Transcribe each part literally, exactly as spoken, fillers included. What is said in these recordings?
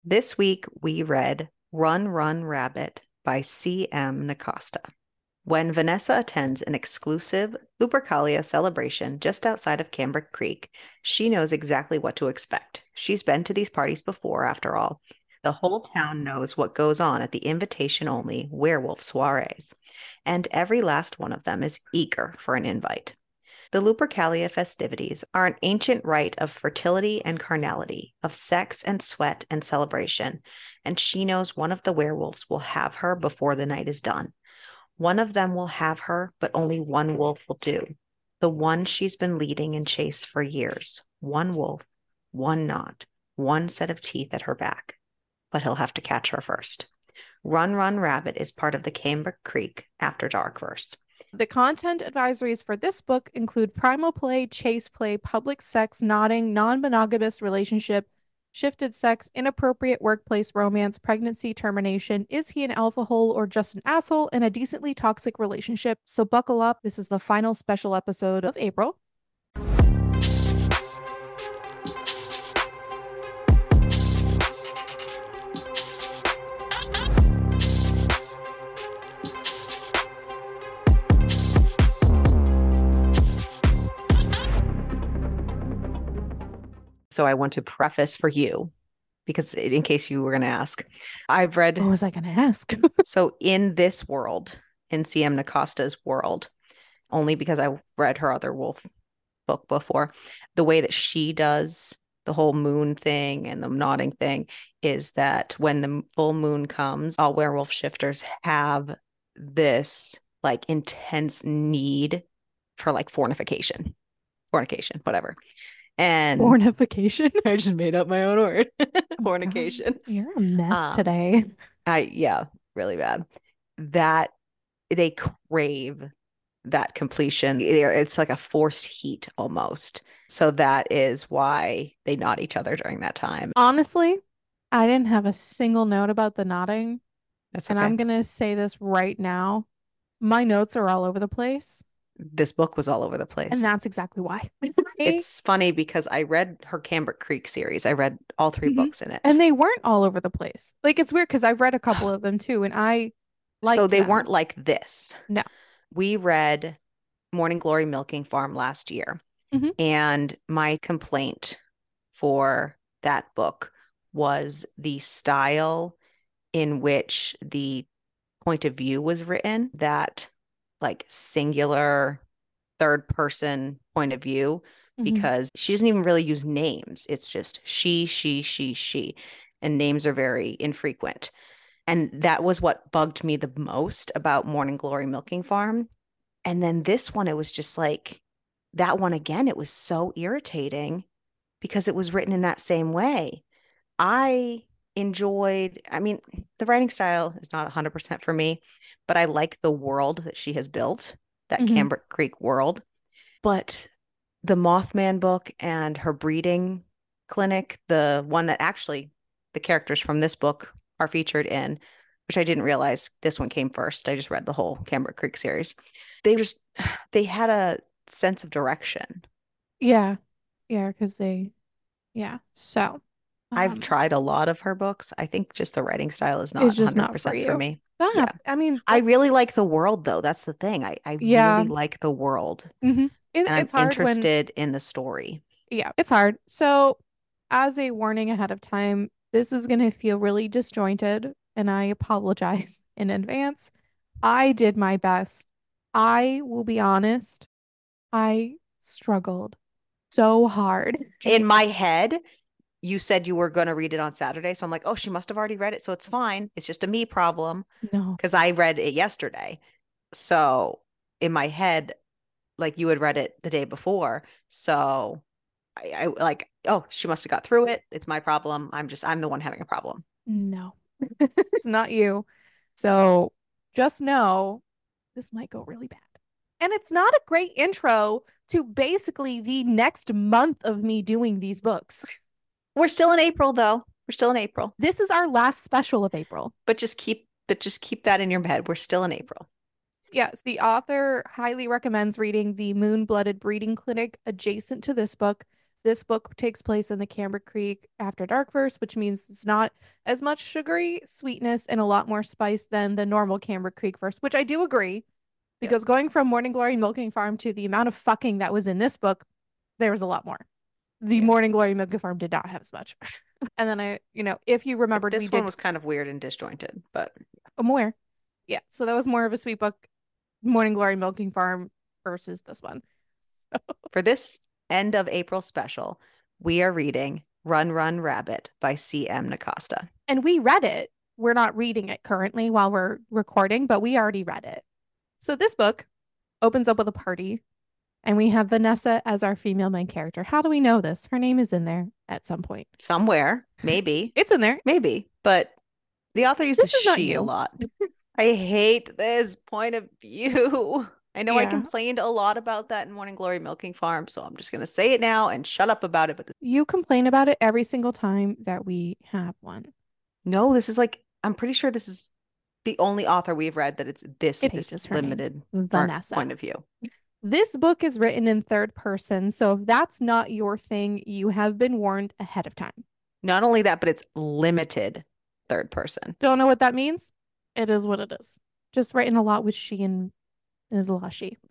This week we read Run, Run, Rabbit by C M. Nacosta. When Vanessa attends an exclusive Lupercalia celebration just outside of Cambric Creek, she knows exactly what to expect. She's been to these parties before, after all. The whole town knows what goes on at the invitation-only werewolf soirees, and every last one of them is eager for an invite. The Lupercalia festivities are an ancient rite of fertility and carnality, of sex and sweat and celebration, and she knows one of the werewolves will have her before the night is done. One of them will have her, but only one wolf will do. The one she's been leading in chase for years. One wolf, one knot, one set of teeth at her back. But he'll have to catch her first. Run, Run, Rabbit is part of the Cambric Creek After Dark verse. The content advisories for this book include primal play, chase play, public sex, nodding, non-monogamous relationship, shifted sex, inappropriate workplace romance, pregnancy, termination, is he an alpha hole or just an asshole, and a decently toxic relationship. So buckle up. This is the final special episode of April. So I want to preface for you, because in case you were going to ask, I've read. What was I going to ask? So in this world, in C M. Nacosta's world, only because I read her other wolf book before, the way that she does the whole moon thing and the nodding thing is that when the full moon comes, all werewolf shifters have this like intense need for like fornication, fornication, whatever. And Fornication. I just made up my own word. Fornication. You're a mess Um, today. I yeah, really bad. That they crave that completion. It's like a forced heat almost. So that is why they nod each other during that time. Honestly, I didn't have a single note about the nodding, That's and okay. I'm going to say this right now. My notes are all over the place, This book was all over the and place. that's exactly why. It's funny because I read her Cambric Creek series. I read all three Mhm. books in And it. they weren't all over the place. Like it's weird because I've read a couple of them too, and I So liked they weren't them. like this. No. We read Morning Glory Milking Farm last year. Hmm. And my complaint for that book was the style in which the point of view was written, that like singular third person point of view, Hmm. because she doesn't even really use names. It's just she, she, she, she, and names are very infrequent. And that was what bugged me the most about Morning Glory Milking Farm. And then this one, it was just like that one again, it was so irritating because it was written in that same way. I enjoyed, I mean, the writing style is not one hundred percent for me, but I like the world that she has built, that Hmm. Cambric Creek world. But the Mothman book and her breeding clinic, the one that actually the characters from this book are featured in, which I didn't realize this one came first. I just read the whole Cambric Creek series. They just they had a sense of direction. Yeah. Yeah, because they, yeah. So, I've um, tried a lot of her books. I think just the writing style is not it's just not for one hundred percent for you. me. That Yeah. hap- I mean, I that's, really like the world though. That's the thing. I, I yeah. really like the world Hmm. It, and I'm it's hard when, interested in the story. yeah, it's hard. So, as a warning ahead of time, this is going to feel really disjointed, and I apologize in advance. I did my best. I will be honest, I struggled so hard. In my head, you said you were going to read it on Saturday. So I'm like, oh, she must have already read it. So it's fine. It's just a me problem No. because I read it yesterday. So in my head, like you had read it the day before. So I, I like, oh, she must have got through it. It's my problem. I'm just, I'm the one having a problem. No. It's not you. So just know this might go really bad. And it's not a great intro to basically the next month of me doing these books. We're still in April though. We're still in April, This is our last special of April. but just keep, but just keep that in your head. We're still in April. Yes, the author highly recommends reading The Moon Blooded Breeding Clinic adjacent to this book, This book takes place in the Cambric Creek After Dark verse, which means it's not as much sugary sweetness and a lot more spice than the normal Cambric Creek verse, which I do agree. Yep. Because going from Morning Glory Milking Farm to the amount of fucking that was in this book, there was a lot more. The Yeah. Morning Glory Milking Farm did not have as much. And then I, you know, if you remembered, This we one did. was kind of weird and disjointed, but I'm aware. Yeah. So that was more of a sweet book, Morning Glory Milking Farm versus this one. for this end of April special, we are reading Run, Run, Rabbit by C M. Nacasta. And we read it. We're not reading it currently while we're recording, but we already read it. So this book opens up with a party, and we have Vanessa as our female main character. How do we know this? Her name is in there at some point. Somewhere, maybe. It's in there. Maybe, but the author uses This is not she you. a lot. I hate this point of view. I know I Yeah. complained a lot about that in Morning Glory Milking Farm, so I'm just going to say it now and shut up about it. But this... You complain about it every single time that we have one. no, this is like, I'm pretty sure this is the only author we've read that it's this, It this is her limited name, far- Vanessa. point of view. This book is written in third person, so if that's not your thing, you have been warned ahead of time. Not only that, but it's limited third person. Don't know what that means? It is what it is. Just written a lot with she and is a lot she.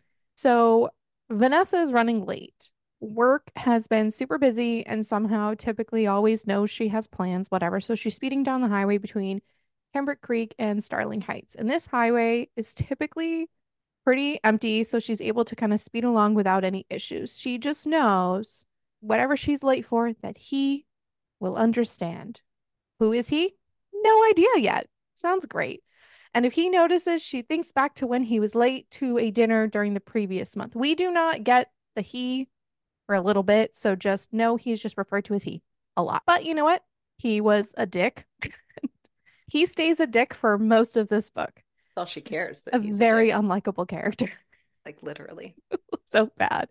So Vanessa is running late. Work has been super busy and somehow typically always knows she has plans, whatever. So she's speeding down the highway between Cambric Creek and Starling Heights. And this highway is typically pretty empty, so she's able to kind of speed along without any issues. She just knows whatever she's late for, that he will understand. Who is he? No idea yet. Sounds great. And if he notices, she thinks back to when he was late to a dinner during the previous month. We do not get the he for a little bit, so just know he's just referred to as he a lot. But you know what? He was a dick. He stays a dick for most of this book. That's all she cares. That A he's very a dick. unlikable character. Like literally. So bad.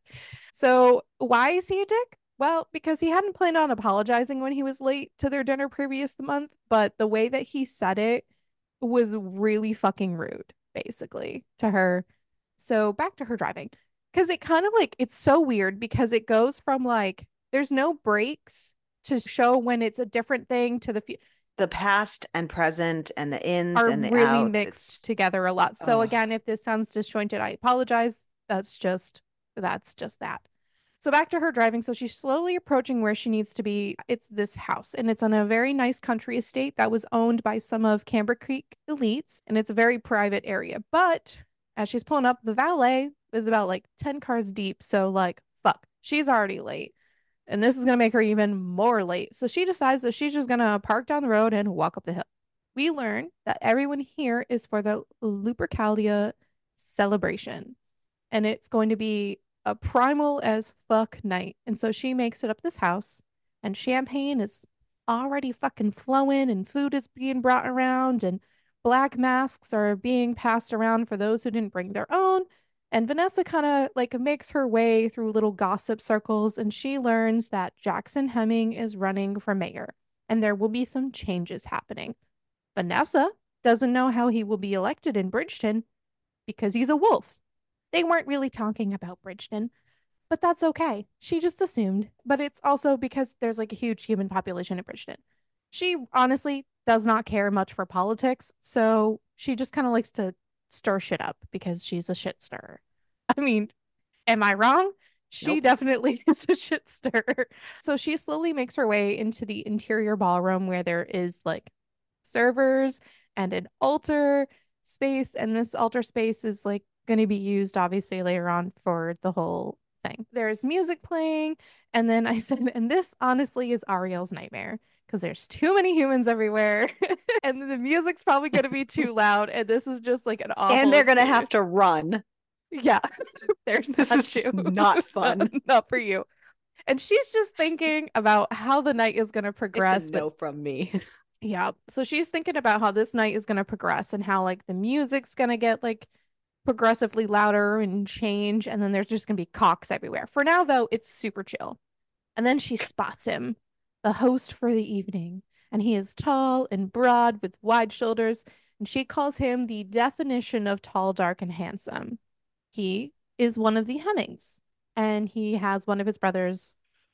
So why is he a dick? Well, because he hadn't planned on apologizing when he was late to their dinner previous the month, but the way that he said it was really fucking rude, basically, to her. So back to her driving. Because it kind of like, it's so weird because it goes from like, there's no breaks to show when it's a different thing to the future. The past and present and the ins Are and the really outs. mixed It's... together a lot. So oh. again, if this sounds disjointed, I apologize. That's just, that's just that. So back to her driving. So she's slowly approaching where she needs to be. It's this house, and it's on a very nice country estate that was owned by some of Cambric Creek elites, and it's a very private area. But as she's pulling up, the valet is about like ten cars deep. So like, fuck, she's already late. And this is going to make her even more late. So she decides that she's just going to park down the road and walk up the hill. We learn that everyone here is for the Lupercalia celebration. And it's going to be a primal as fuck night. And so she makes it up this house, and champagne is already fucking flowing, and food is being brought around, and black masks are being passed around for those who didn't bring their own. And Vanessa kind of like makes her way through little gossip circles, and she learns that Jackson Hemming is running for mayor, and there will be some changes happening. Vanessa doesn't know how he will be elected in Bridgeton because he's a wolf. They weren't really talking about Bridgeton, but that's okay. She just assumed. But it's also because there's like a huge human population in Bridgeton. She honestly does not care much for politics, so she just kind of likes to stir shit up because she's a shit stirrer. I mean, am I wrong? She nope. definitely is a shit stirrer. So she slowly makes her way into the interior ballroom where there is like servers and an altar space, and this altar space is like going to be used obviously later on for the whole thing. There's music playing, and then I said, and this honestly is Ariel's nightmare because there's too many humans everywhere and the music's probably going to be too loud, and this is just like an awful and they're going to have to run. Yeah. There's this is just not fun. not, not for you. And she's just thinking about how the night is going to progress. It's a no but... from me. Yeah. So she's thinking about how this night is going to progress and how like the music's going to get like progressively louder and change, and then there's just gonna be cocks everywhere. For now though, it's super chill. And then she spots him, the host for the evening, and he is tall and broad with wide shoulders, and she calls him the definition of tall, dark, and handsome. He is one of the Hemmings, and he has one of his brothers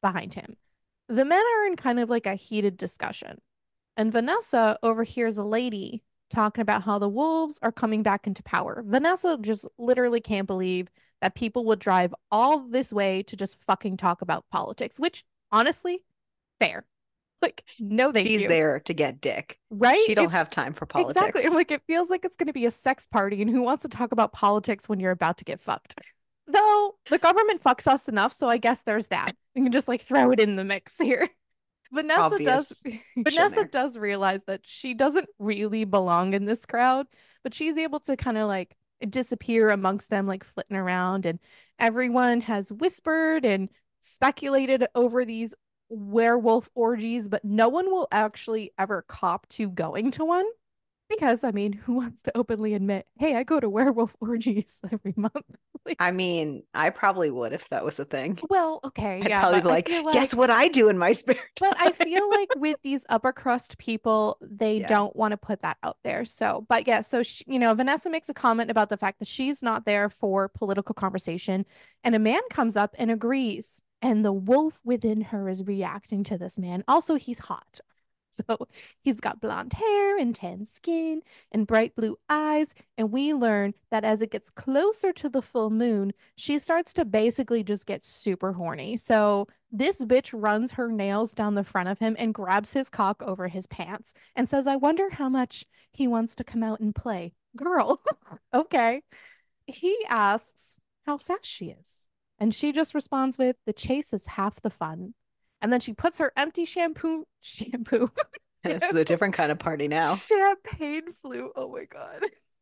behind him. The men are in kind of like a heated discussion. And Vanessa overhears a lady talking about how the wolves are coming back into power. Vanessa just literally can't believe that people would drive all this way to just fucking talk about politics, which honestly, fair. Like, no, thank She's you. there to get dick. Right? She don't It, have time for exactly. politics. Like, it feels like it's going to be a sex party, and who wants to talk about politics when you're about to get fucked? Though the government fucks us enough, so I guess there's that. We can just like throw it in the mix here. Vanessa does Obvious Vanessa there. does realize that she doesn't really belong in this crowd, but she's able to kind of like disappear amongst them, like flitting around, and everyone has whispered and speculated over these werewolf orgies, but no one will actually ever cop to going to one. Because, I mean, who wants to openly admit, hey, I go to werewolf orgies every month? Like, I mean, I probably would if that was a thing. well, okay, I'd yeah, probably but be I like, feel guess like what I do in my spare But I time? feel like with these upper crust people, they Yeah. don't want to put that out there. So, but yeah, so she, you know, Vanessa makes a comment about the fact that she's not there for political conversation, and a man comes up and agrees, and the wolf within her is reacting to this man. Also, he's hot. So he's got blonde hair and tan skin and bright blue eyes. And we learn that as it gets closer to the full moon, she starts to basically just get super horny. So this bitch runs her nails down the front of him and grabs his cock over his pants and says, I wonder how much he wants to come out and play. Girl, okay. He asks how fast she is. And she just responds with, the chase is half the fun. And then she puts her empty shampoo, shampoo, This is a different kind of party now. champagne flute, oh my God,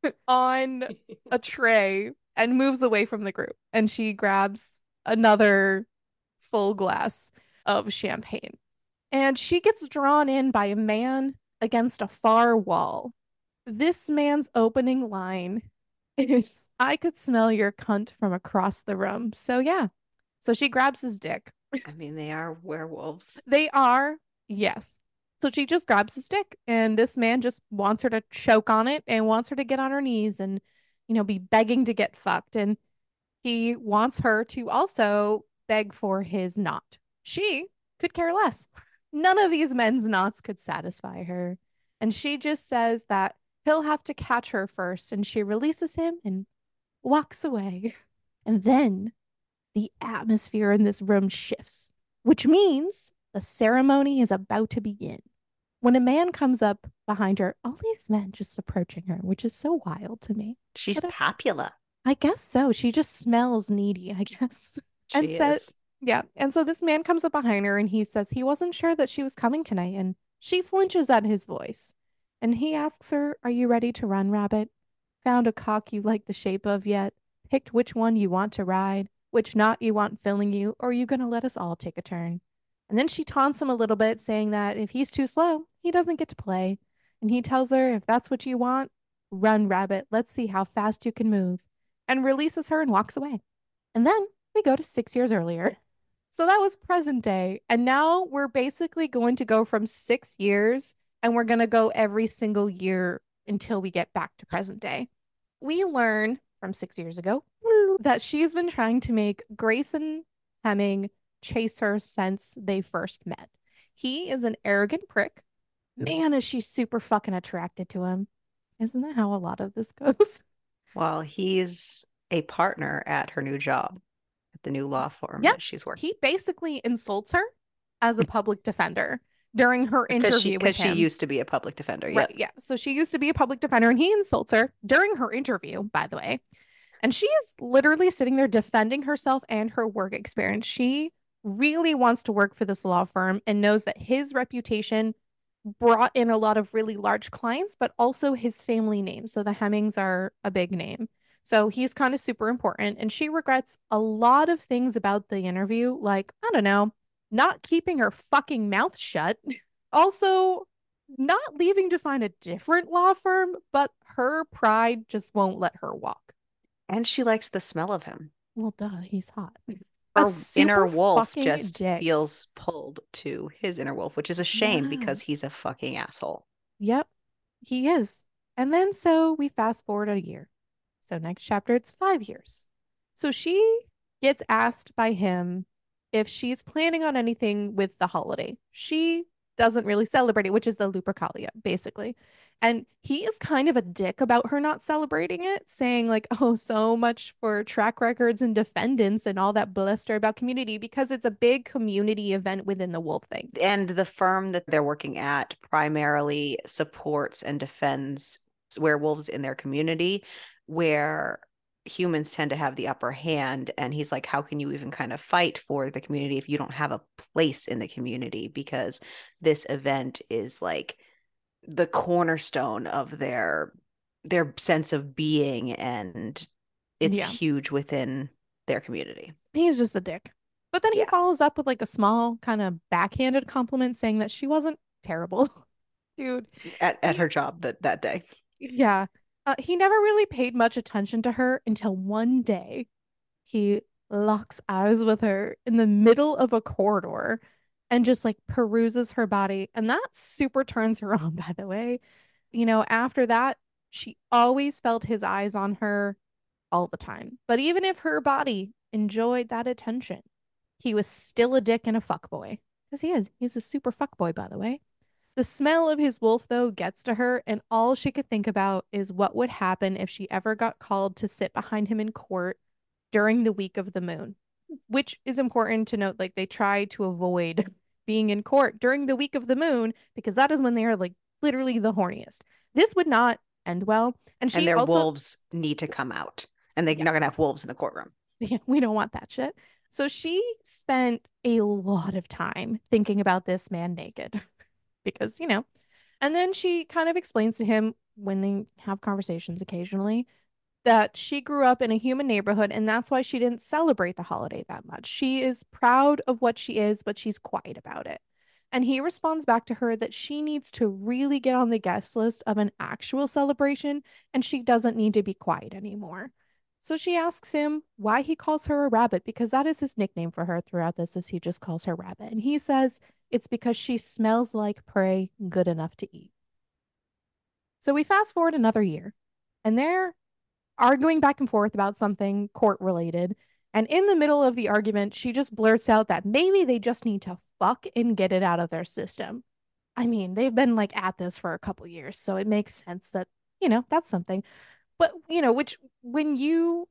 on a tray and moves away from the group. And she grabs another full glass of champagne. And she gets drawn in by a man against a far wall. This man's opening line is, I could smell your cunt from across the room. So, yeah. So she grabs his dick. I mean, they are werewolves. They are, yes. So she just grabs his dick, and this man just wants her to choke on it and wants her to get on her knees and, you know, be begging to get fucked. And he wants her to also beg for his knot. She could care less. None of these men's knots could satisfy her. And she just says that he'll have to catch her first. And she releases him and walks away. And then the atmosphere in this room shifts, which means the ceremony is about to begin. When a man comes up behind her, all these men just approaching her, which is so wild to me. She's But, uh, popular. I guess so. She just smells needy, I guess. And She said, is. yeah. And so this man comes up behind her and he says he wasn't sure that she was coming tonight. And she flinches at his voice. And he asks her, are you ready to run, Rabbit? Found a cock you like the shape of yet? Picked which one you want to ride? Which knot you want filling you? Or are you going to let us all take a turn? And then she taunts him a little bit, saying that if he's too slow, he doesn't get to play. And he tells her, if that's what you want, run, Rabbit. Let's see how fast you can move. And releases her and walks away. And then we go to six years earlier. So that was present day. And now we're basically going to go from six years and we're going to go every single year until we get back to present day. We learn from six years ago that she's been trying to make Grayson Hemming chase her since they first met. He is an arrogant prick. Man, is she super fucking attracted to him. Isn't that how a lot of this goes? Well, he's a partner at her new job, at the new law firm Yeah, that she's working. he basically insults her as a public defender during her Because she interview with because she him. used to be a public defender. Right, Yep. yeah. So she used to be a public defender and he insults her during her interview, by the way. And she is literally sitting there defending herself and her work experience. She really wants to work for this law firm and knows that his reputation brought in a lot of really large clients, but also his family name. So the Hemmings are a big name. So he's kind of super important. And she regrets a lot of things about the interview, like, I don't know, not keeping her fucking mouth shut. Also, not leaving to find a different law firm, but her pride just won't let her walk. And she likes the smell of him. Well, duh, he's hot. Her A inner super wolf fucking just dick. feels pulled to his inner wolf, which is a shame Yeah. because he's a fucking asshole. Yep, he is. And then so we fast forward a year. So next chapter, it's five years. So she gets asked by him if she's planning on anything with the holiday. She doesn't really celebrate it, which is the Lupercalia, basically. And he is kind of a dick about her not celebrating it, saying, like, oh, so much for track records and defendants and all that bluster about community, because it's a big community event within the wolf thing. And the firm that they're working at primarily supports and defends werewolves in their community, where humans tend to have the upper hand. And he's like, how can you even kind of fight for the community if you don't have a place in the community? Because this event is like the cornerstone of their their sense of being, and it's Yeah, huge within their community. he's just a dick. But then he Yeah. follows up with like a small kind of backhanded compliment saying that she wasn't terrible. Dude, At, at he, her job that that day. yeah. Uh, he never really paid much attention to her until one day he locks eyes with her in the middle of a corridor and just like peruses her body. And that super turns her on, by the way. You know, after that, she always felt his eyes on her all the time. But even if her body enjoyed that attention, he was still a dick and a fuckboy. Because he is. He's a super fuckboy, by the way. The smell of his wolf, though, gets to her, and all she could think about is what would happen if she ever got called to sit behind him in court during the week of the moon, which is important to note. Like, they try to avoid being in court during the week of the moon because that is when they are like literally the horniest. This would not end well. And And she their also, wolves need to come out, and they're yeah, not gonna have wolves in the courtroom. yeah, we don't want that shit. So she spent a lot of time thinking about this man naked because, you know, and then she kind of explains to him when they have conversations occasionally that she grew up in a human neighborhood and that's why she didn't celebrate the holiday that much. She is proud of what she is, but she's quiet about it. And he responds back to her that she needs to really get on the guest list of an actual celebration and she doesn't need to be quiet anymore. So she asks him why he calls her a rabbit because that is his nickname for her throughout this is he just calls her rabbit. And he says it's because she smells like prey good enough to eat. So we fast forward another year and they're arguing back and forth about something court related. And in the middle of the argument, she just blurts out that maybe they just need to fuck and get it out of their system. I mean, they've been like at this for a couple years, so it makes sense that, you know, that's something. But, you know, which when you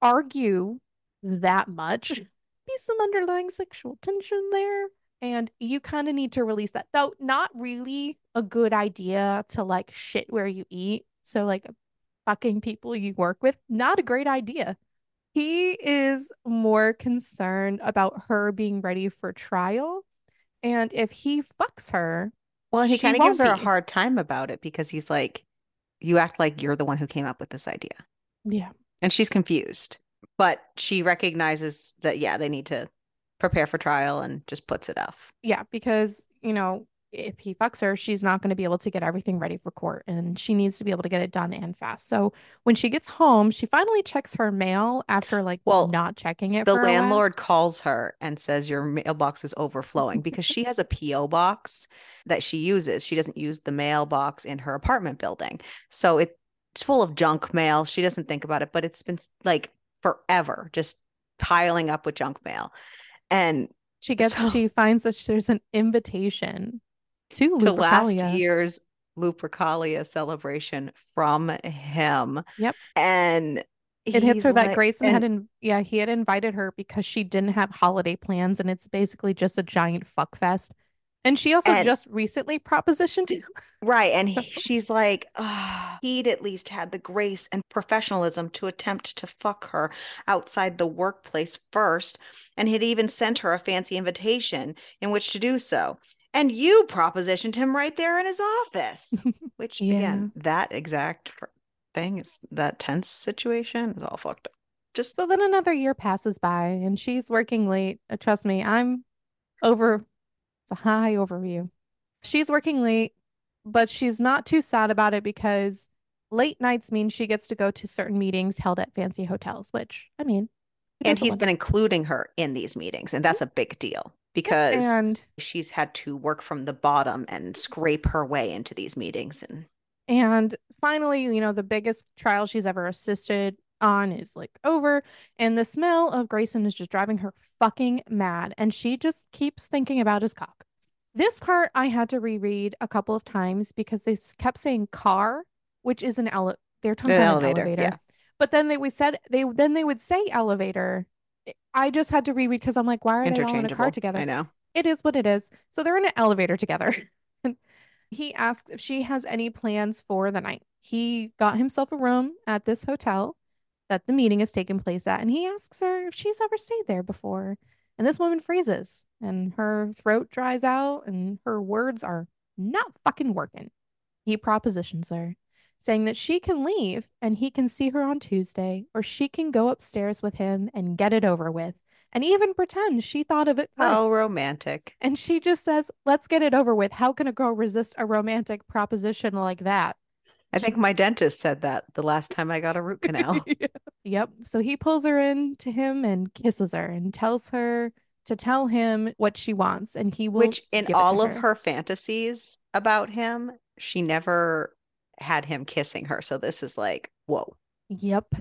argue that much, be some underlying sexual tension there. And you kind of need to release that. Though, not really a good idea to like shit where you eat. So, like, fucking people you work with, not a great idea. He is more concerned about her being ready for trial. And if he fucks her, Well, and he she kind of gives won't her a be. hard time about it because he's like, you act like you're the one who came up with this idea. Yeah. And she's confused, but she recognizes that, yeah, they need to prepare for trial and just puts it off. Yeah. Because, you know, if he fucks her, she's not going to be able to get everything ready for court and she needs to be able to get it done and fast. So when she gets home, she finally checks her mail after like Well, not checking it the for a while. landlord calls her and says your mailbox is overflowing because she has a P O box that she uses. She doesn't use the mailbox in her apartment building. So it's full of junk mail. She doesn't think about it, but it's been like forever just piling up with junk mail. And She gets, so she finds that there's an invitation to to last Lupercalia. year's Lupercalia celebration from him. Yep. And It hits he's her that like, Grayson had and in yeah, he had invited her because she didn't have holiday plans and it's basically just a giant fuck fest. And she also and just recently propositioned him. right. And So, he, she's like, oh, he'd at least had the grace and professionalism to attempt to fuck her outside the workplace first. And he'd even sent her a fancy invitation in which to do so. And you propositioned him right there in his office, which yeah. again, that exact thing is that tense situation is all fucked up. Just So then another year passes by and she's working late. Uh, Trust me, I'm over it's a high overview. She's working late, but she's not too sad about it because late nights mean she gets to go to certain meetings held at fancy hotels, which I mean, who and doesn't he's want been that? including her in these meetings, and that's a big deal Yep. because And she's had to work from the bottom and scrape her way into these meetings. And And finally, you know, the biggest trial she's ever assisted on is like over, and the smell of Grayson is just driving her fucking mad, and she just keeps thinking about his cock. This part I had to reread a couple of times because they kept saying car, which is an ele- they're talking An about an elevator. elevator. Yeah. But then they we said they then they would say elevator. I just had to reread because I'm like, why are they all in a car Interchangeable. I together? know. It is what it is. So they're in an elevator together. He asked if she has any plans for the night. He got himself a room at this hotel that the meeting is taking place at, and he asks her if she's ever stayed there before. And this woman freezes, and her throat dries out, and her words are not fucking working. He propositions her, saying that she can leave and he can see her on Tuesday, or she can go upstairs with him and get it over with, and even pretend she thought of it How first. romantic. And she just says, let's get it over with. How can a girl resist a romantic proposition like that? I think my dentist said that the last time I got a root canal. Yep. So he pulls her in to him and kisses her and tells her to tell him what she wants and he will Which in give it to all of her. her fantasies about him, she never had him kissing her. So this is like, whoa. Yep.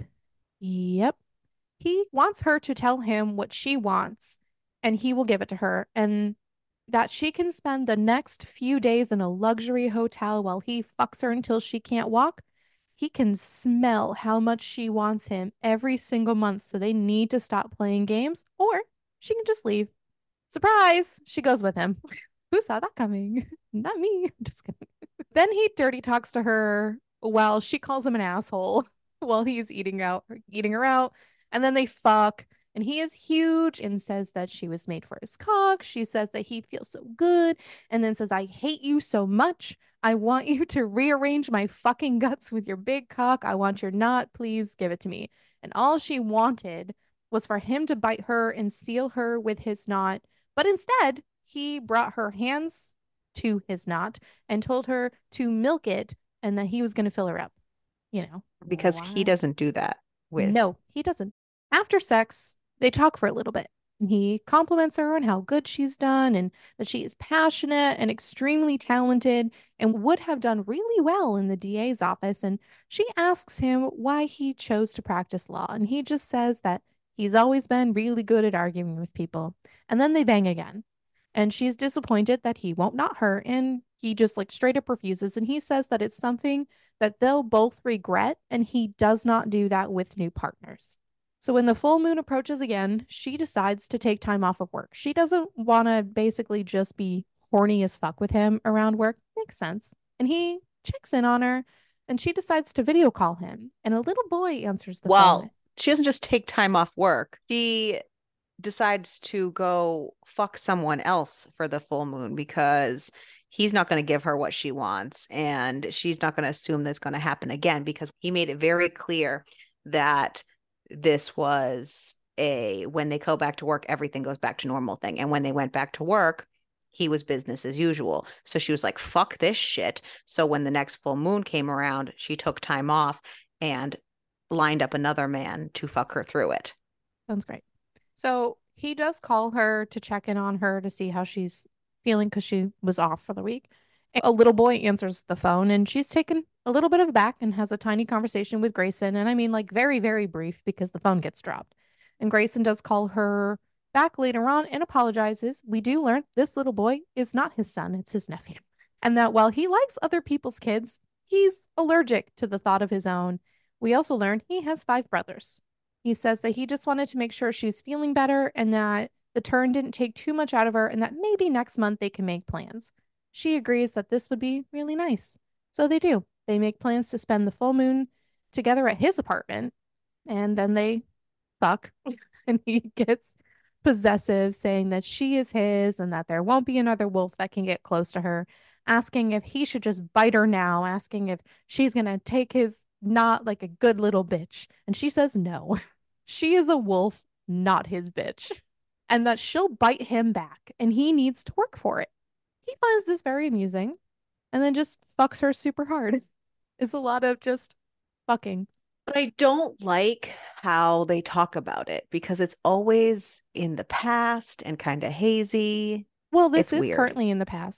Yep. He wants her to tell him what she wants and he will give it to her. And that she can spend the next few days in a luxury hotel while he fucks her until she can't walk. He can smell how much she wants him every single month. So they need to stop playing games or she can just leave. Surprise! She goes with him. Who saw that coming? Not me. Just kidding. Then he dirty talks to her while she calls him an asshole while he's eating out eating her out. And then they fuck. And he is huge and says that she was made for his cock. She says that he feels so good and then says, I hate you so much. I want you to rearrange my fucking guts with your big cock. I want your knot. Please give it to me. And all she wanted was for him to bite her and seal her with his knot. But instead, he brought her hands to his knot and told her to milk it and that he was going to fill her up. You know, Because he what? doesn't do that with. No, he doesn't. After sex, they talk for a little bit. He compliments her on how good she's done and that she is passionate and extremely talented and would have done really well in the D A's office. And she asks him why he chose to practice law. And he just says that he's always been really good at arguing with people. And then they bang again. And she's disappointed that he won't knot her. And he just like straight up refuses. And he says that it's something that they'll both regret. And he does not do that with new partners. So when the full moon approaches again, she decides to take time off of work. She doesn't want to basically just be horny as fuck with him around work. Makes sense. And he checks in on her and she decides to video call him. And a little boy answers the phone. Well, she doesn't just take time off work. She decides to go fuck someone else for the full moon because he's not going to give her what she wants and she's not going to assume that's going to happen again because he made it very clear that this was a when they go back to work everything goes back to normal thing, and when they went back to work he was business as usual. So she was like, fuck this shit. So when the next full moon came around, she took time off and lined up another man to fuck her through it. Sounds great. So he does call her to check in on her to see how she's feeling because she was off for the week. And a little boy answers the phone and she's taken a little bit of aback and has a tiny conversation with Grayson. And I mean, like, very, very brief because the phone gets dropped. And Grayson does call her back later on and apologizes. We do learn this little boy is not his son, it's his nephew. And that while he likes other people's kids, he's allergic to the thought of his own. We also learn he has five brothers. He says that he just wanted to make sure she's feeling better and that the turn didn't take too much out of her and that maybe next month they can make plans. She agrees that this would be really nice. So they do. They make plans to spend the full moon together at his apartment and then they fuck and he gets possessive, saying that she is his and that there won't be another wolf that can get close to her, asking if he should just bite her now, asking if she's going to take his not like a good little bitch. And she says no. She is a wolf, not his bitch. And that she'll bite him back and he needs to work for it. He finds this very amusing and then just fucks her super hard. It's a lot of just fucking. But I don't like how they talk about it because it's always in the past and kind of hazy. Well, this It's is weird. currently in the past.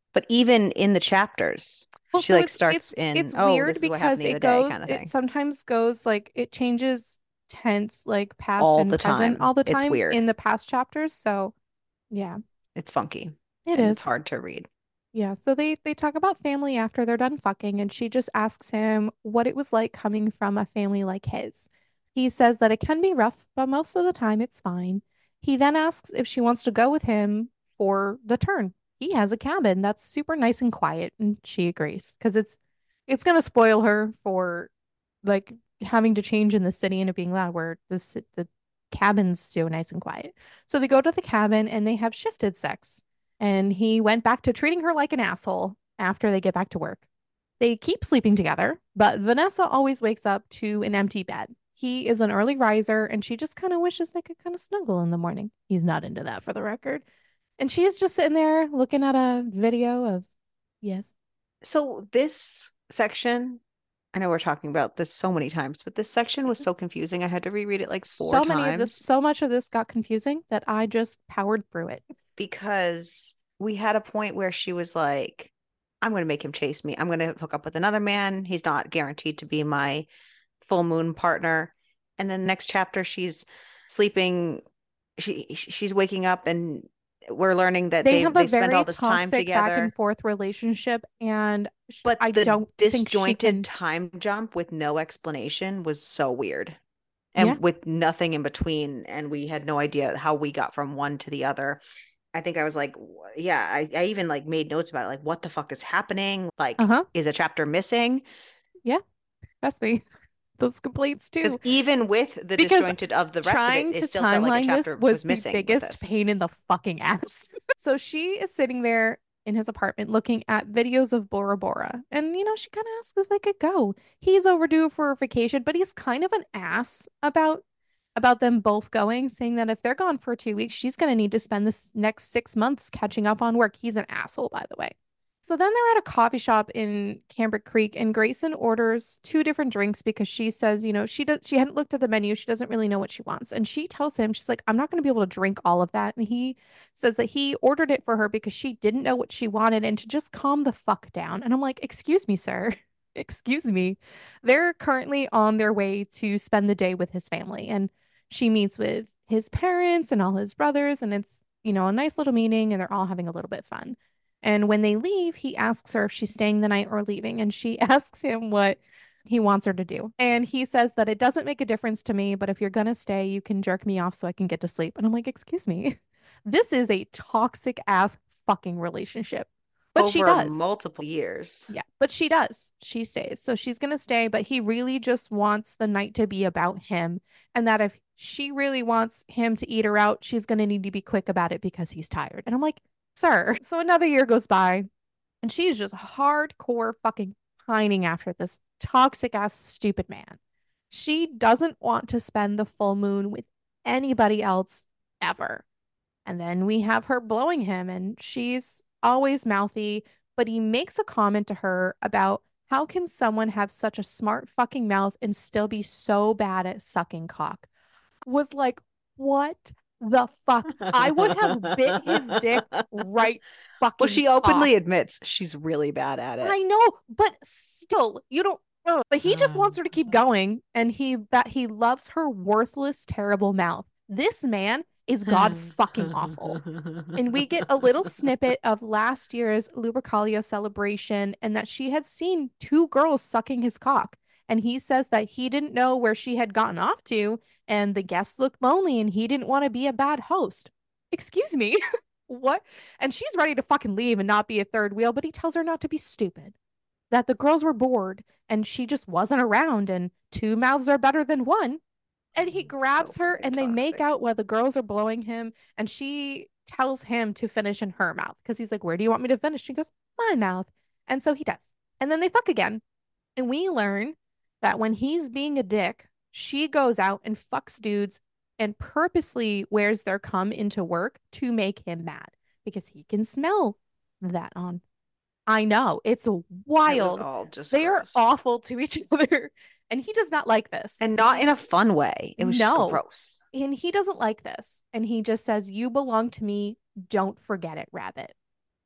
But even in the chapters, Well, she so like it's starts it's in, it's oh, weird this is what happened because the other it day goes kind of it thing. sometimes goes like it changes tense like past All and the present time. all the It's time weird. in the past chapters. So, yeah, It's funky it and it's is. hard to read. Yeah, so they they talk about family after they're done fucking, and she just asks him what it was like coming from a family like his. He says that it can be rough, but most of the time it's fine. He then asks if she wants to go with him for the turn. He has a cabin that's super nice and quiet, and she agrees because it's it's gonna spoil her for like having to change in the city and it being loud where the ci- the cabin's so nice and quiet. So they go to the cabin and they have shifted sex and he went back to treating her like an asshole after they get back to work. They keep sleeping together, but Vanessa always wakes up to an empty bed. He is an early riser, and she just kind of wishes they could kind of snuggle in the morning. He's not into that for the record. And she's just sitting there looking at a video of, yes. So this section, I know we're talking about this so many times, but this section was so confusing. I had to reread it like four So many of this, times so much of this got confusing that I just powered through it. because we had a point where she was like, I'm going to make him chase me. I'm going to hook up with another man. He's not guaranteed to be my full moon partner. And then the next chapter, she's sleeping. She she's waking up, and we're learning that They they have a they spend all very this time toxic back and together. forth relationship, and But I the don't think she disjointed can. time jump with no explanation was so weird, Yeah. and with nothing in between, and we had no idea how we got from one to the other. I think I was like, yeah, I, I even like made notes about it, like what the fuck is happening? Like, Uh-huh. is a chapter missing? Yeah. Trust me. Those complaints Because too. even with the Because disjointed of the rest of it, trying it to still felt like a timeline this chapter was was the missing with biggest this. pain in the fucking ass. So she is sitting there in his apartment looking at videos of Bora Bora. And, you know, she kind of asks if they could go. He's overdue for a vacation, but he's kind of an ass about about them both going, saying that if they're gone for two weeks, she's going to need to spend this next six months catching up on work. He's an asshole, by the way. So then they're at a coffee shop in Cambric Creek, and Grayson orders two different drinks because she says, you know, she does she hadn't looked at the menu. She doesn't really know what she wants. And she tells him, she's like, I'm not going to be able to drink all of that. And he says that he ordered it for her because she didn't know what she wanted and to just calm the fuck down. And I'm like, excuse me, sir. Excuse me. They're currently on their way to spend the day with his family. And she meets with his parents and all his brothers, and it's, you know, a nice little meeting, and they're all having a little bit of fun. And when they leave, he asks her if she's staying the night or leaving. And she asks him what he wants her to do. And he says that it doesn't make a difference to me, but if you're going to stay, you can jerk me off so I can get to sleep. And I'm like, excuse me. This is a toxic ass fucking relationship. But she Over does. multiple years. Yeah, but she does. She stays. So she's going to stay, but he really just wants the night to be about him. And that if she really wants him to eat her out, she's going to need to be quick about it because he's tired. And I'm like, sir. So another year goes by, and she is just hardcore fucking pining after this toxic ass stupid man. She doesn't want to spend the full moon with anybody else ever. And then we have her blowing him, and she's always mouthy, but he makes a comment to her about how can someone have such a smart fucking mouth and still be so bad at sucking cock? Was like, what the fuck? I would have bit his dick right Well, fucking she openly off. admits she's really bad at it. I know, but still, you don't know. But he just wants her to keep going, and he that he loves her worthless, terrible mouth. This man is god fucking awful. And we get a little snippet of last year's Lupercalia celebration and that she had seen two girls sucking his cock. And he says that he didn't know where she had gotten off to, and the guests looked lonely and he didn't want to be a bad host. Excuse me. What? And she's ready to fucking leave and not be a third wheel, but he tells her not to be stupid, that the girls were bored and she just wasn't around, and two mouths are better than one. And he So grabs her fucking and they make toxic. out while the girls are blowing him. And she tells him to finish in her mouth because he's like, where do you want me to finish? She goes, my mouth. And so he does. And then they fuck again. And we learn that when he's being a dick, she goes out and fucks dudes and purposely wears their cum into work to make him mad because he can smell that on. I know. It's It was wild. all just They are gross. awful to each other. And he does not like this. And And not he, in a fun way. It was just no, gross. and he doesn't like this. And he just says, you belong to me. Don't forget it, rabbit.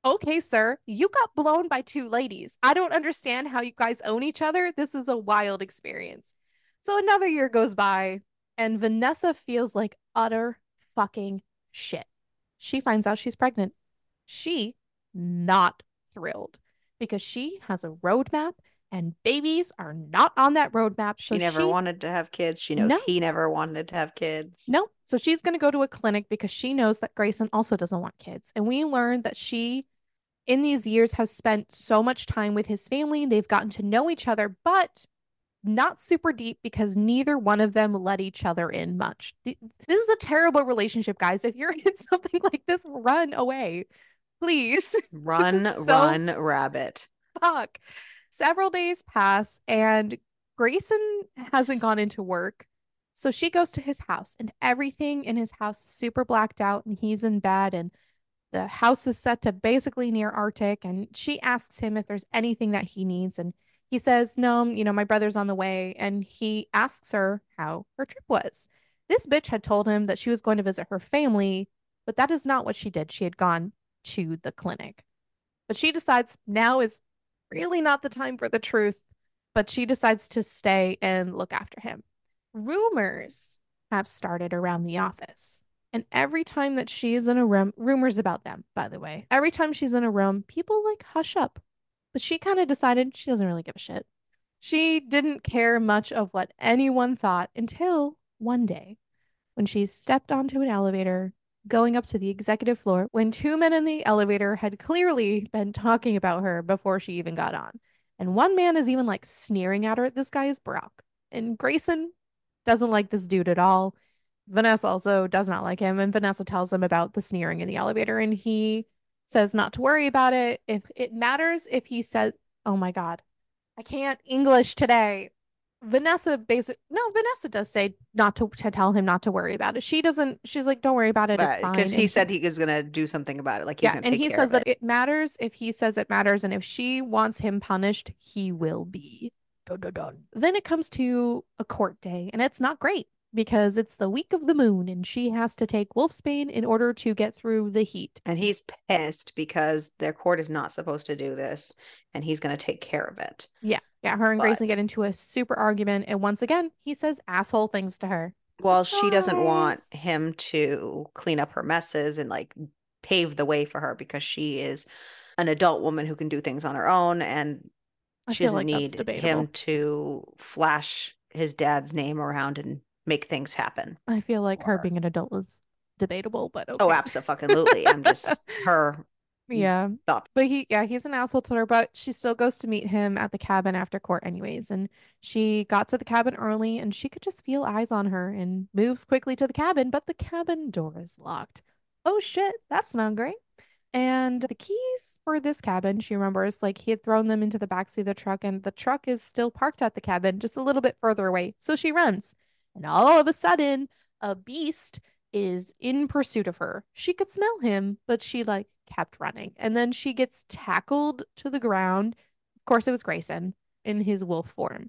Okay, sir, you got blown by two ladies. I don't understand how you guys own each other. This is a wild experience. So another year goes by, and Vanessa feels like utter fucking shit. She finds out she's pregnant. She not thrilled because she has a roadmap and babies are not on that roadmap. So She never she, wanted to have kids. She knows no, he never wanted to have kids. no. So she's going to go to a clinic because she knows that Grayson also doesn't want kids. And we learned that she in these years has spent so much time with his family. They've gotten to know each other, but not super deep because neither one of them let each other in much. This is a terrible relationship, guys. If you're in something like this, run away, please. This Run, is so run, rabbit. fuck. Several days pass and Grayson hasn't gone into work. So she goes to his house and everything in his house is super blacked out and he's in bed and the house is set to basically near Arctic, and she asks him if there's anything that he needs. And he says, no, you know, my brother's on the way. And he asks her how her trip was. This bitch had told him that she was going to visit her family, but that is not what she did. She had gone to the clinic. But she decides now is really not the time for the truth, but she decides to stay and look after him. Rumors have started around the office. And every time that she is in a room, rumors about them, by the way, every time she's in a room, people like hush up. But she kind of decided she doesn't really give a shit. She didn't care much of what anyone thought until one day when she stepped onto an elevator going up to the executive floor when two men in the elevator had clearly been talking about her before she even got on. And one man is even like sneering at her. This guy is Brock. And Grayson doesn't like this dude at all. Vanessa also does not like him. And Vanessa tells him about the sneering in the elevator. And he says not to worry about it. If it matters, if he says, oh my God, I can't English today. Vanessa basic no, Vanessa does say not to to tell him not to worry about it. She doesn't, she's like, don't worry about it, it's But fine. because he And he said he was gonna do something about it, like he was yeah, gonna and take he care says of that it. it matters if he says it matters, and if she wants him punished, he will be. Dun, dun, dun. Then it comes to a court day, and it's not great because it's the week of the moon, and she has to take Wolfsbane in order to get through the heat. And he's pissed because their court is not supposed to do this, and he's gonna take care of it. Yeah, yeah, her and Grayson get But into a super argument, and once again, he says asshole things to her. well, she doesn't want Surprise! him to clean up her messes and like pave the way for her because she is an adult woman who can do things on her own, and I she feel doesn't like that's need him debatable. to flash his dad's name around and make things happen I feel like for her her. being an adult is debatable, but Oh, okay. absolutely. I'm just her Yeah. thought. But he, yeah, he's an asshole to her, but she still goes to meet him at the cabin after court, anyways. And she got to the cabin early and she could just feel eyes on her and moves quickly to the cabin, but the cabin door is locked. Oh shit, that's not great. And the keys for this cabin, she remembers, like he had thrown them into the backseat of the truck, and the truck is still parked at the cabin, just a little bit further away. So she runs. And all of a sudden, a beast is in pursuit of her. She could smell him, but she like kept running. And then she gets tackled to the ground. Of course, it was Grayson in his wolf form.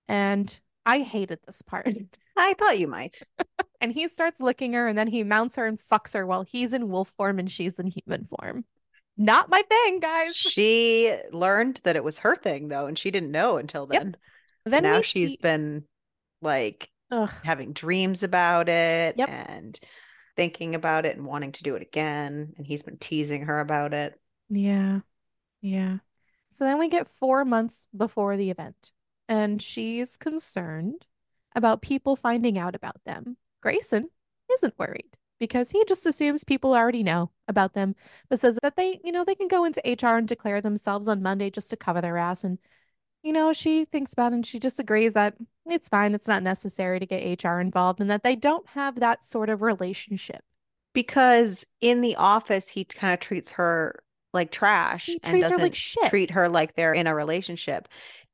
And I hated this part. I thought you might. And he starts licking her, and then he mounts her and fucks her while he's in wolf form and she's in human form. Not my thing, guys. She learned that it was her thing though, and she didn't know until Yep. then. So Then now we she's see, been like ugh, having dreams about it yep, and thinking about it and wanting to do it again. And he's been teasing her about it. yeah, yeah. So then we get four months before the event, and she's concerned about people finding out about them. Grayson isn't worried because he just assumes people already know about them, but says that they, you know, they can go into H R and declare themselves on Monday just to cover their ass. And, you know, she thinks about it and she just agrees that it's fine. It's not necessary to get H R involved and that they don't have that sort of relationship. Because in the office, he kind of treats her like trash He and treats her like doesn't shit. treat her like they're in a relationship.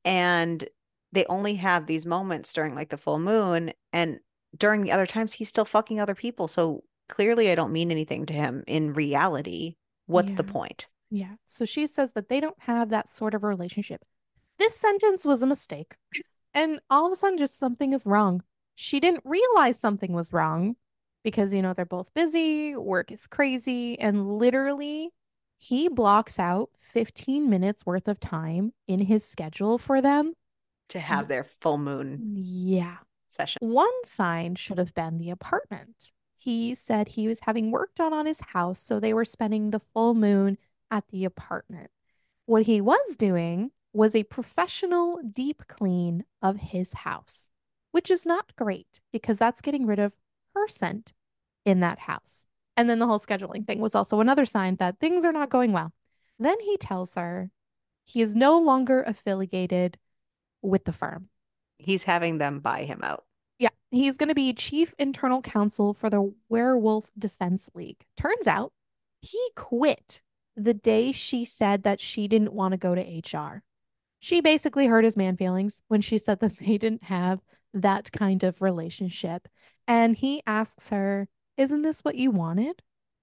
And they only have these moments during like the full moon. And during the other times, he's still fucking other people. So clearly, I don't mean anything to him in reality. What's the Yeah. point? Yeah. So she says that they don't have that sort of relationship. This sentence was a mistake. And all of a sudden, just something is wrong. She didn't realize something was wrong because, you know, they're both busy, work is crazy, and literally, He blocks out fifteen minutes worth of time in his schedule for them. To have their full moon Yeah. session. One sign should have been the apartment. He said he was having work done on his house, so they were spending the full moon at the apartment. What he was doing was a professional deep clean of his house, which is not great because that's getting rid of her scent in that house. And then the whole scheduling thing was also another sign that things are not going well. Then he tells her he is no longer affiliated with the firm. He's having them buy him out. Yeah, he's going to be chief internal counsel for the Werewolf Defense League. Turns out he quit the day she said that she didn't want to go to H R. She basically hurt his man feelings when she said that they didn't have that kind of relationship. And he asks her, "Isn't this what you wanted?"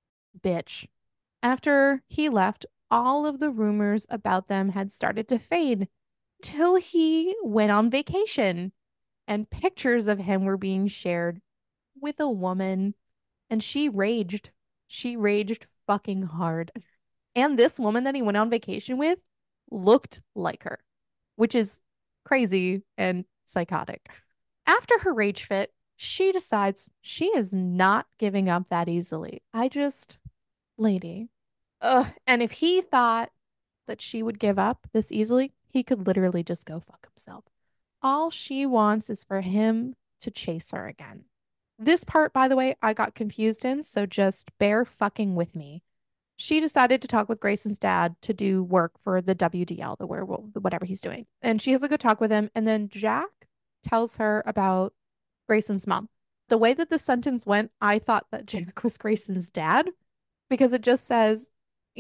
Bitch. After he left, all of the rumors about them had started to fade till he went on vacation and pictures of him were being shared with a woman, and she raged. She raged fucking hard. And this woman that he went on vacation with looked like her, which is crazy and psychotic. After her rage fit, she decides she is not giving up that easily. I just, lady. Ugh. And if he thought that she would give up this easily, he could literally just go fuck himself. All she wants is for him to chase her again. This part, by the way, I got confused in, so just bear fucking with me. She decided to talk with Grayson's dad to do work for the W D L, the werewolf, whatever he's doing. And she has a good talk with him. And then Jack tells her about Grayson's mom. The way that the sentence went, I thought that Jack was Grayson's dad because it just says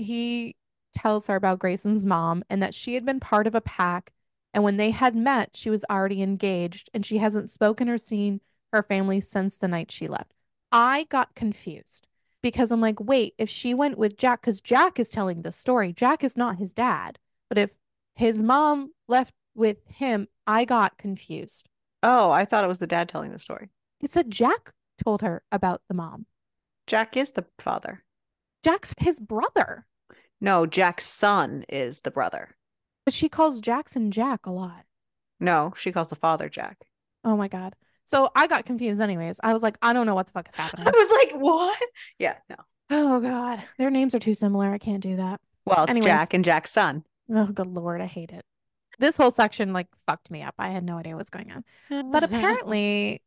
he tells her about Grayson's mom and that she had been part of a pack. And when they had met, she was already engaged and she hasn't spoken or seen her family since the night she left. I got confused because I'm like, wait, if she went with Jack, because Jack is telling the story, Jack is not his dad. But if his mom left with him, I got confused. Oh, I thought it was the dad telling the story. It said Jack told her about the mom. Jack is the father. Jack's his brother. No, Jack's son is the brother. But she calls Jackson Jack a lot. No, she calls the father Jack. Oh my God. So I got confused anyways. I was like, I don't know what the fuck is happening. I was like, what? Yeah, no. Oh God. Their names are too similar. I can't do that. Well, it's Anyways. Jack and Jack's son. Oh, good Lord. I hate it. This whole section like fucked me up. I had no idea what's going on. But apparently,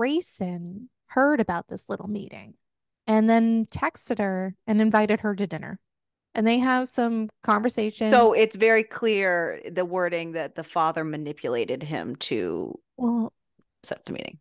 Grayson heard about this little meeting and then texted her and invited her to dinner. And they have some conversation. So it's very clear the wording that the father manipulated him to well, set the meeting.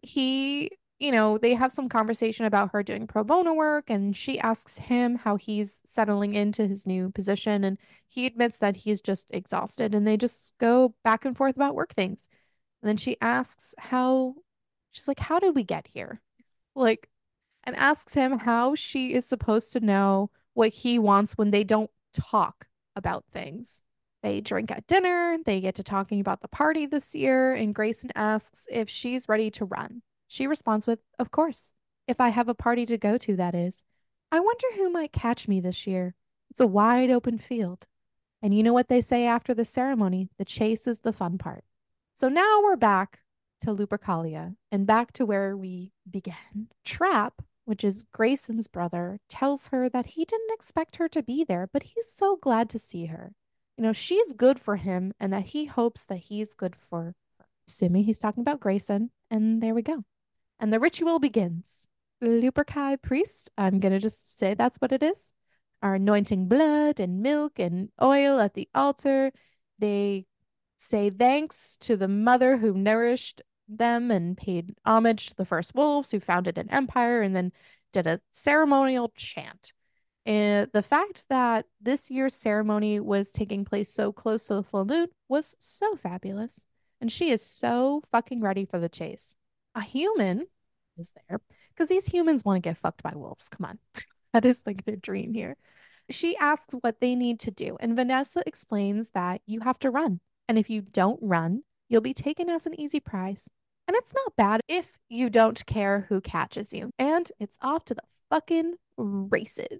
He, you know, they have some conversation about her doing pro bono work, and she asks him how he's settling into his new position, and he admits that he's just exhausted, and they just go back and forth about work things. And then she asks how, she's like, how did we get here? Like, and asks him how she is supposed to know what he wants when they don't talk about things. They drink at dinner, they get to talking about the party this year, and Grayson asks if she's ready to run. She responds with, "Of course. If I have a party to go to, that is. I wonder who might catch me this year. It's a wide open field. And you know what they say after the ceremony? The chase is the fun part." So now we're back to Lupercalia and back to where we began. Trap, which is Grayson's brother, tells her that he didn't expect her to be there, but he's so glad to see her. You know, she's good for him and that he hopes that he's good for her. Assuming he's talking about Grayson. And there we go. And the ritual begins. Luperci priest, I'm going to just say that's what it is, are anointing blood and milk and oil at the altar. They say thanks to the mother who nourished them and paid homage to the first wolves who founded an empire and then did a ceremonial chant. And the fact that this year's ceremony was taking place so close to the full moon was so fabulous. And she is so fucking ready for the chase. A human is there because these humans want to get fucked by wolves. Come on. That is like their dream here. She asks what they need to do, and Vanessa explains that you have to run. And if you don't run, you'll be taken as an easy prize. And it's not bad if you don't care who catches you. And it's off to the fucking races.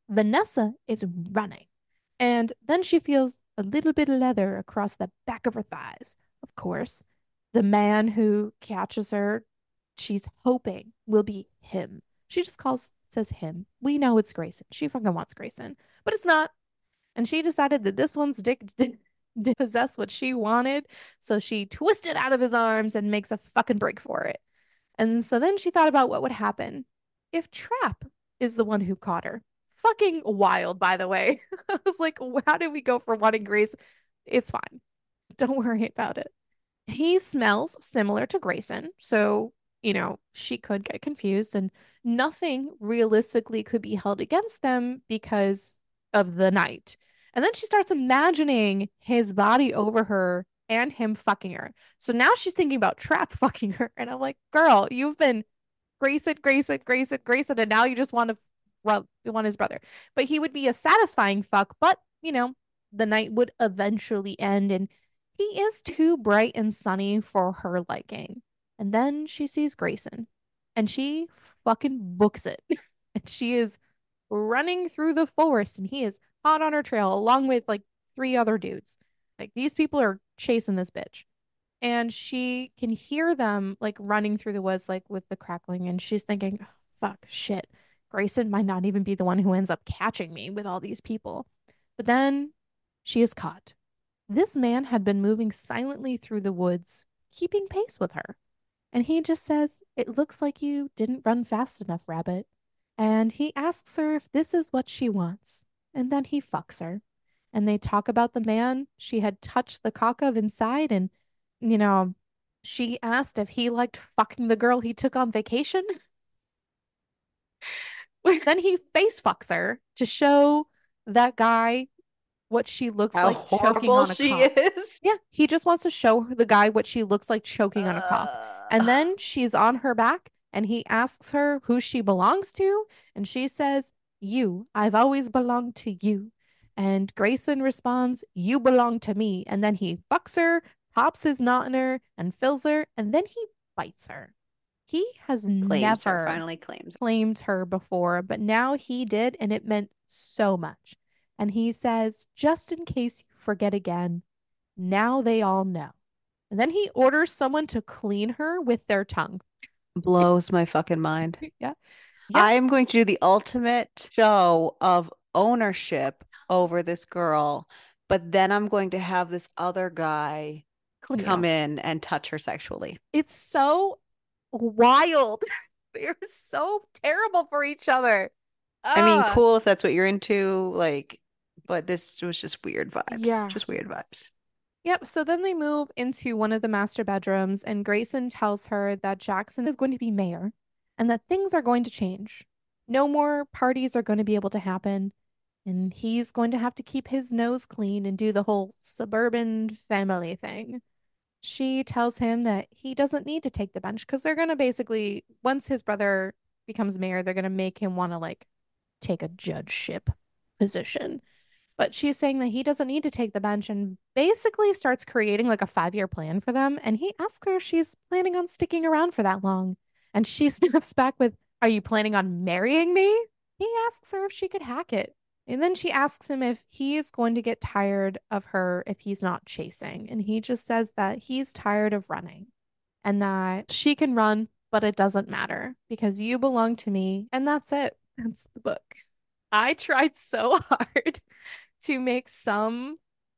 Vanessa is running. And then she feels a little bit of leather across the back of her thighs. Of course, the man who catches her, she's hoping will be him. She just calls, says him. We know it's Grayson. She fucking wants Grayson, but it's not. And she decided that this one's dick did, did possess what she wanted. So she twisted out of his arms and makes a fucking break for it. And so then she thought about what would happen if Trap is the one who caught her. Fucking wild, by the way. I was like, how did we go for wanting Grace? It's fine. Don't worry about it. He smells similar to Grayson. So, you know, she could get confused and nothing realistically could be held against them because of the night. And then she starts imagining his body over her and him fucking her. So now she's thinking about Trap fucking her. And I'm like, girl, you've been Grayson, Grayson, Grayson, Grayson, and now you just want to run, want his brother. But he would be a satisfying fuck, but you know, the night would eventually end and he is too bright and sunny for her liking. And then she sees Grayson and she fucking books it. And she is running through the forest and he is hot on her trail along with like three other dudes. Like these people are chasing this bitch. And she can hear them like running through the woods, like with the crackling. And she's thinking, oh, fuck, shit. Grayson might not even be the one who ends up catching me with all these people. But then she is caught. This man had been moving silently through the woods, keeping pace with her. And he just says, it looks like you didn't run fast enough, Rabbit. And he asks her if this is what she wants. And then he fucks her. And they talk about the man she had touched the cock of inside. And, you know, she asked if he liked fucking the girl he took on vacation. Then he face fucks her to show that guy what she looks How like choking horrible on a she cock. is. Yeah, he just wants to show the guy what she looks like choking on a cock. And Uh, then she's on her back and he asks her who she belongs to. And she says, you. I've always belonged to you. And Grayson responds, you belong to me. And then he fucks her, pops his knot in her, and fills her. And then he bites her. He has claims her, never finally claims her. claimed her before, but now he did. And it meant so much. And he says, just in case you forget again, now they all know. And then he orders someone to clean her with their tongue. Blows my fucking mind. Yeah. Yeah. I am going to do the ultimate show of ownership over this girl, but then I'm going to have this other guy Clean come you. in and touch her sexually. It's so wild. They're so terrible for each other. I mean, Uh, cool if that's what you're into, like, but this was just weird vibes. yeah. Just weird vibes. Yep. So then they move into one of the master bedrooms, and Grayson tells her that Jackson is going to be mayor and that things are going to change. No more parties are going to be able to happen, and he's going to have to keep his nose clean and do the whole suburban family thing. She tells him that he doesn't need to take the bench because they're going to basically, once his brother becomes mayor, they're going to make him want to like take a judgeship position. But she's saying that he doesn't need to take the bench and basically starts creating like a five year plan for them. And he asks her if she's planning on sticking around for that long. And she snaps back with, are you planning on marrying me? He asks her if she could hack it. And then she asks him if he is going to get tired of her if he's not chasing. And he just says that he's tired of running and that she can run, but it doesn't matter because you belong to me. And that's it. That's the book. I tried so hard to make some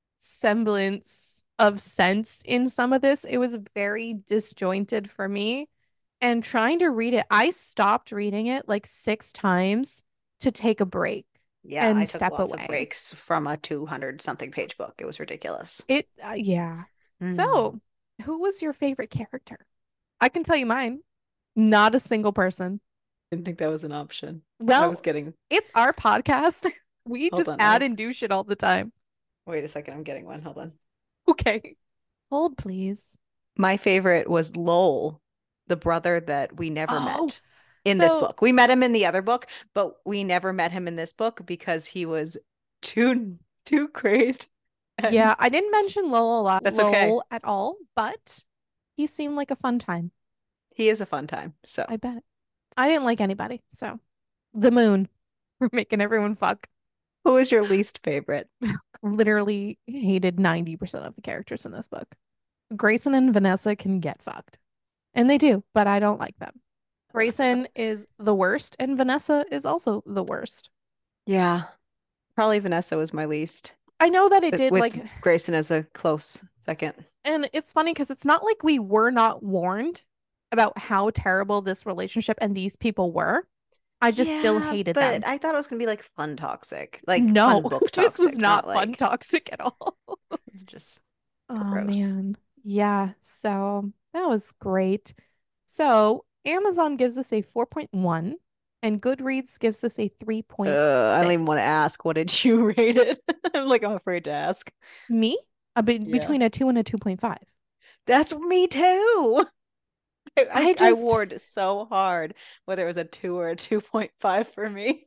semblance of sense in some of this. It was very disjointed for me. And trying to read it, I stopped reading it like six times to take a break Yeah, I and took step lots of away. breaks from a two hundred something page book. It was ridiculous. It, uh, yeah. Mm. So, who was your favorite character? I can tell you mine. Not a single person. Didn't think that was an option. I was Well, getting, it's our podcast. We hold just on, I add was, and do shit all the time. wait a second, I'm getting one. Hold on. Okay. Hold, please. My favorite was Lowell, the brother that we never Oh, met in this so book. We met him in the other book, but we never met him in this book because he was too too crazed. yeah, And I didn't mention Lowell a lot, that's okay. Lowell at all, but he seemed like a fun time. He is a fun time. So I bet. I didn't like anybody, so the moon. We're making everyone fuck. Who is your least favorite? Literally hated ninety percent of the characters in this book. Grayson and Vanessa can get fucked. And they do, but I don't like them. Grayson is the worst, and Vanessa is also the worst. Yeah, probably Vanessa was my least, I know that it with, did with like, Grayson as a close second. and it's funny because it's not like we were not warned about how terrible this relationship and these people were. I just still Yeah, hated them. but I thought it was gonna be like fun toxic, like No, fun book this was toxic, not not fun like toxic at all. it's just Oh gross. man. Yeah, so that was great. So Amazon gives us a four point one and Goodreads gives us a Uh, I don't even want to three point six. ask. What did you rate it? I'm like, I'm afraid to ask. Me? A be Yeah, between a two and a two point five. that's me too. I, I I I just warred so hard whether it was a two or a two point five for me.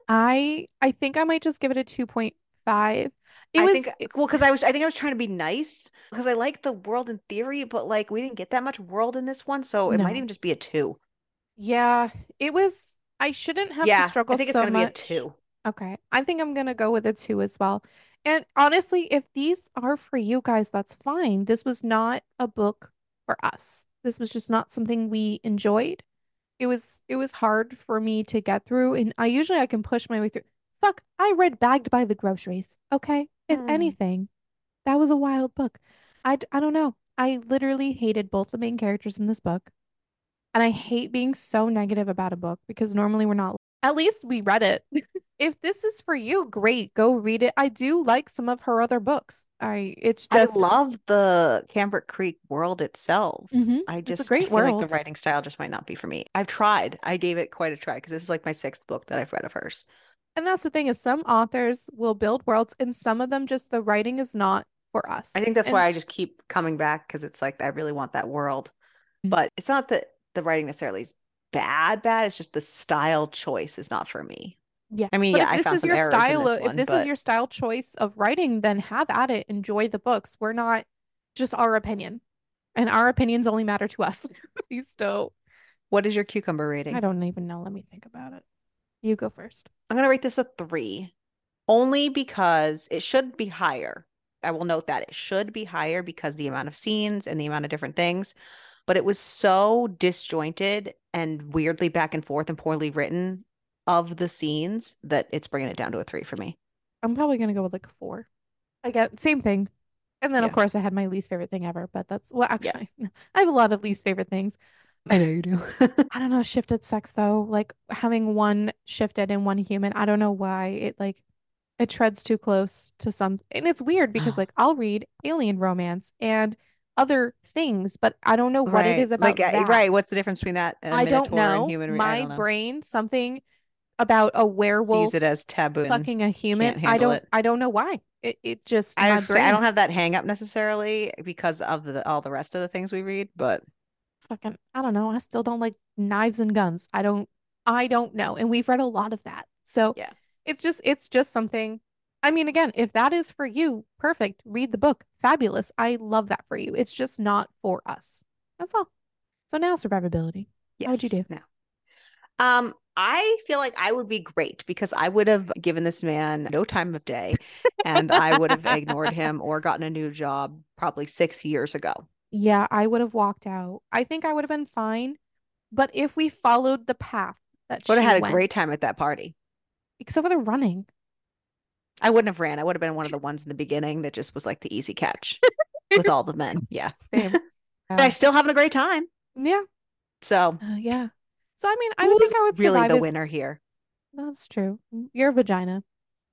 I I think I might just give it a two point five. It I think was it- well, because I was I think I was trying to be nice because I like the world in theory, but like we didn't get that much world in this one, so it might no. even just be a two. Yeah, it was I shouldn't have to Yeah, I struggle think it's so gonna be a much. two. Okay. I think I'm gonna go with a two as well. And honestly, if these are for you guys, that's fine. This was not a book for us. This was just not something we enjoyed. It was it was hard for me to get through, and I usually I can push my way through. Fuck, I read Bagged by the Groceries. Okay? If Hmm. anything, that was a wild book. I d- I don't know. I literally hated both the main characters in this book. And I hate being so negative about a book because normally we're not. At least we read it. If this is for you, great, go read it. I do like some of her other books. I it's I just love the Cambric Creek world itself. hmm I it's a just I great feel like the world. writing style just might not be for me. I've tried. I gave it quite a try because this is like my sixth book that I've read of hers. And that's the thing is some authors will build worlds and some of them just the writing is not for I us. think that's And why I just keep coming back because it's like I really want that world. But it's not that the writing necessarily is bad, bad. It's just the style choice is not for me. yeah. I mean, But yeah, if I this found is some your errors in style, this of, if one, this is but your style choice of writing, then have at it. Enjoy the books. We're not just our opinion. And our opinions only matter to us. Please don't. what is your cucumber I rating? don't even know. Let me think about it. You go first. I'm gonna rate this a three, only because it should be higher. I will note that it should be higher because the amount of scenes and the amount of different things, but it was so disjointed and weirdly back and forth and poorly written of the scenes that it's bringing it down to a three for me. I'm probably gonna go with like a four. Again, same thing. And then of Yeah. course I had my least favorite thing ever, but that's well Yeah. actually I have a lot of least favorite things. I know you do. I don't know, shifted sex though, like having one shifted and one human. I don't know why it like it treads too close to some and it's weird because Oh, like I'll read alien romance and other things, but I don't know what it right. is Like, about I- that. right. What's the difference between that and a I don't minotaur and know. human? Re I My don't know. brain, something about a Sees it werewolf as taboo and fucking a human. can't I handle don't it. I don't know why. It it just I my was say I brain don't have that hang up necessarily because of the all the rest of the things we read, but fucking I don't know. I still don't like knives and guns. I don't I don't know. And we've read a lot of that. So yeah. it's just it's just something. I mean, again, if that is for you, perfect. Read the book. Fabulous. I love that for you. It's just not for us. That's all. So now survivability. How would you Yes. do? Now, um, I feel like I would be great because I would have given this man no time of day and I would have ignored him or gotten a new job probably six years ago. Yeah, I would have walked out. I think I would have been fine. But if we followed the path that Would have she had a great went, time at that party. except for the running. I wouldn't have ran. I would have been one of the ones in the beginning that just was like the easy catch with all the men. Yeah. Same. And I Yeah. still having a great time. Yeah. So Uh, yeah. So I mean, I would think I who's would really survive the as winner here? that's true. Your vagina.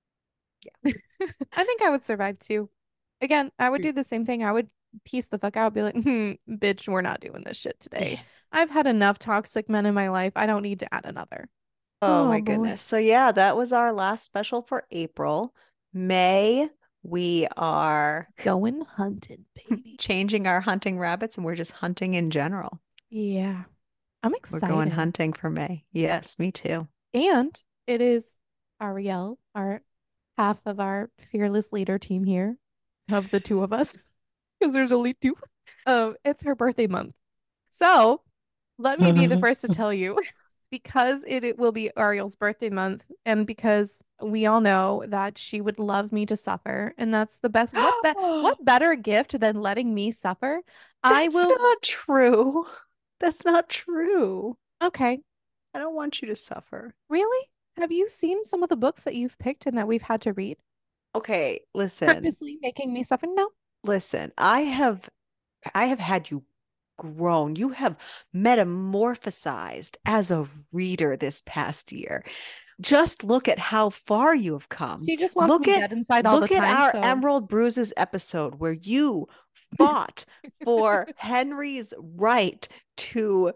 I think I would survive too. Again, I would Yeah. do the same thing. I would piece the fuck out, be like, hmm, bitch, we're not doing this shit today. Yeah. I've had enough toxic men in my life. I don't need to add another. Oh Oh my boy. goodness. So yeah, that was our last special for April. May, we are Going hunting, baby. changing our hunting rabbits and we're just hunting in general. Yeah. I'm We're going excited. hunting for May. Yes, me too. And it is Ariel, our half of our fearless leader team here, of the two of us, because there's only two. Um, it's her birthday month. So let me be the first to tell you. because it, it will be Ariel's birthday month, and because we all know that she would love me to suffer, and that's the best. What be what better gift than letting me suffer? I That's will. not true. That's not true. Okay, I don't want you to suffer. really? Have you seen some of the books that you've picked and that we've had to read? Okay, listen. Purposely making me suffer? No. Listen. I have I have had you grown. You have metamorphosized as a reader this past year. Just look at how far you have come. She just wants Look me at dead inside all the look at time, our so Emerald Bruises episode where you fought for Henry's right to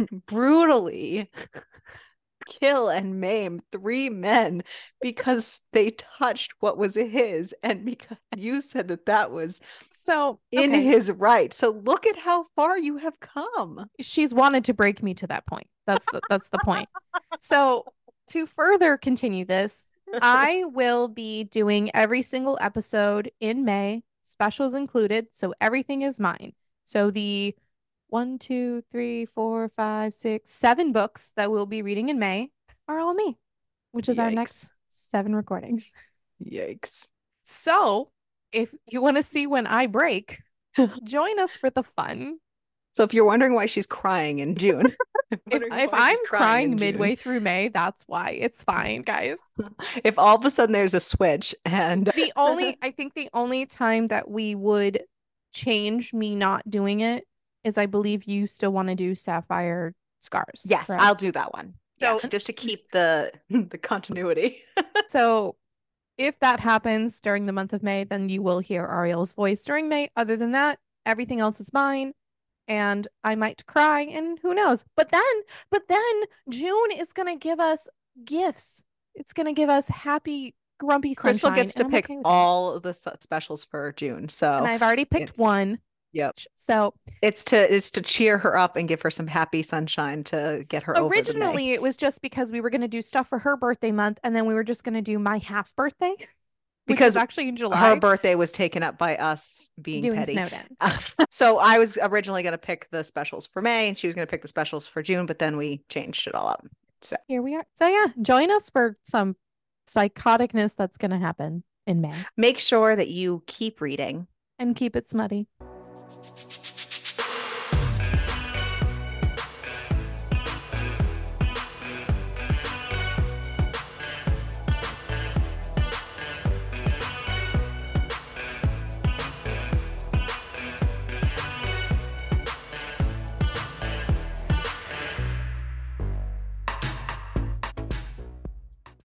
brutally kill and maim three men because they touched what was his, and because you said that that was so in okay. his right. So look at how far you have come. She's wanted to break me to that point. That's the that's the point. So to further continue this, I will be doing every single episode in May, specials included, so everything is mine. So the one, two, three, four, five, six, seven books that we'll be reading in May are all me, which is our Yikes. next seven recordings. Yikes. So if you want to see when I break, join us for the fun. So if you're wondering why she's crying in June, If if I'm crying midway through May, that's why. It's fine, guys. If all of a sudden there's a switch and The only I think the only time that we would change me not doing it is I believe you still want to do Sapphire Scars. yes, correct? I'll do that one. Yeah, So just to keep the the continuity. so if that happens during the month of May, then you will hear Ariel's voice during May. Other than that, everything else is mine. And I might cry, and who knows? But then, but then June is gonna give us gifts. It's gonna give us happy, grumpy Crystal sunshine, gets and to I'm pick okay with that. all the s- specials for June. And So I've already picked it's one. yep. So It's to it's to cheer her up and give her some happy sunshine to get her over the May. originally, it was just because we were gonna do stuff for her birthday month, and then we were just gonna do my half birthday, which is Because actually in her July, birthday was taken up by us being doing petty. Snowden. So I was originally going to pick the specials for May and she was going to pick the specials for June, but then we changed it all up. So Here we are. So yeah, join us for some psychoticness that's gonna happen in May, make sure that you keep reading and keep it smutty.